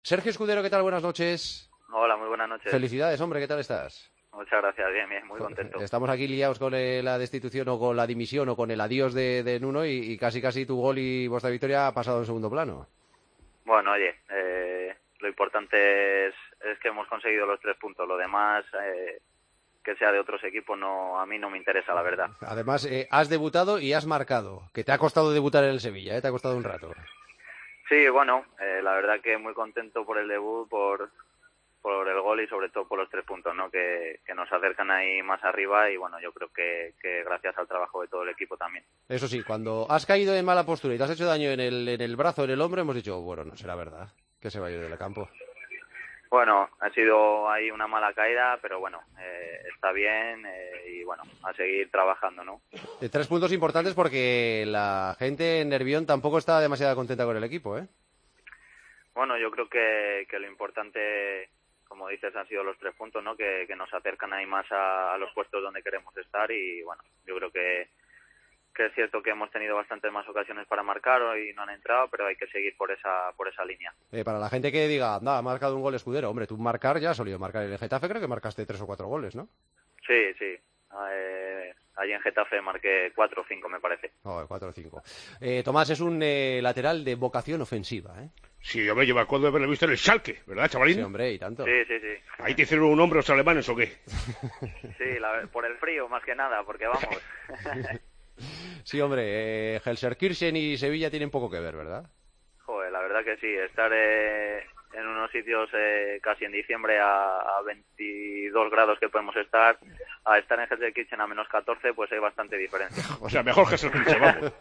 Sergio Escudero, ¿qué tal? Buenas noches. Hola, muy buenas noches. Felicidades, hombre, ¿qué tal estás? Muchas gracias, bien, muy contento. Estamos aquí liados con la destitución o con la dimisión o con el adiós de Nuno y casi tu gol y vuestra victoria ha pasado en segundo plano. Bueno, oye, lo importante es que hemos conseguido los 3 puntos. Lo demás, que sea de otros equipos, a mí no me interesa, la verdad. Además, has debutado y has marcado, que te ha costado debutar en el Sevilla, te ha costado un rato. Sí, bueno, la verdad que muy contento por el debut, por el gol y sobre todo por los 3 puntos, ¿no? Que nos acercan ahí más arriba y bueno, yo creo que gracias al trabajo de todo el equipo también. Eso sí, cuando has caído en mala postura y te has hecho daño en el brazo, en el hombro, hemos dicho, bueno, no será verdad que se va a ir del campo. Bueno, ha sido ahí una mala caída, pero bueno, está bien y bueno, a seguir trabajando, ¿no? 3 puntos importantes porque la gente en Nervión tampoco está demasiado contenta con el equipo, ¿eh? Bueno, yo creo que lo importante, como dices, han sido los 3 puntos, ¿no? Que nos acercan ahí más a los puestos donde queremos estar y bueno, yo creo que es cierto que hemos tenido bastantes más ocasiones para marcar y no han entrado, pero hay que seguir por esa línea. Para la gente que diga, anda, ha marcado un gol Escudero, hombre, tú marcar ya has solido marcar en el Getafe, creo que marcaste 3 o 4 goles, ¿no? Sí. Allí en Getafe marqué 4 o 5, me parece. 4 o 5. Tomás es un lateral de vocación ofensiva, ¿eh? Sí, hombre, yo me acuerdo de haberlo visto en el Schalke, ¿verdad, chavalín? Sí, hombre, y tanto. Sí. ¿Ahí te hicieron un hombro los alemanes o qué? Sí, por el frío, más que nada, porque vamos. Sí, hombre, Gelsenkirchen y Sevilla tienen poco que ver, ¿verdad? Joder, la verdad que sí, estar en unos sitios casi en diciembre a 22 grados que podemos estar, a estar en Gelsenkirchen a menos 14, pues hay bastante diferencia. O sea, mejor Gelsenkirchen, vamos.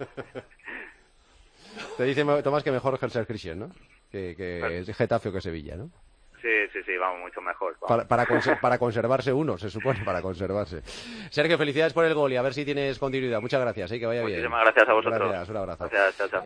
Te dice Tomás que mejor Gelsenkirchen, ¿no? Que Getafe o que Sevilla, ¿no? Sí, vamos, mucho mejor. Vamos. Para conservarse uno, se supone, para conservarse. Sergio, felicidades por el gol y a ver si tienes continuidad. Muchas gracias, que vaya bien. Muchísimas gracias a vosotros. Gracias, un abrazo. Gracias, chao.